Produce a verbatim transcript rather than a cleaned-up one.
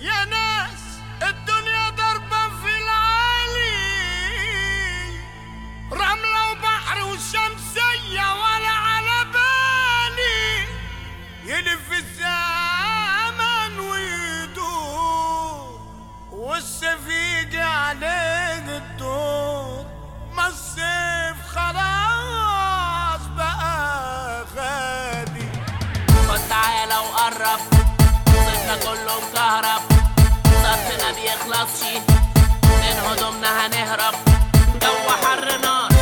يا ناس الدنيا ضربة في العالي، رملة وبحر وشمسية ولا على بالي، يلف الزمن ويدور والسفيج عليه الدور، ما الصيف خلاص بقى غالي. خد تعالى وقرب، صيفنا كله مكهرب، صرفنا بيخلصش، من هدومنا هنهرب، جو حر نار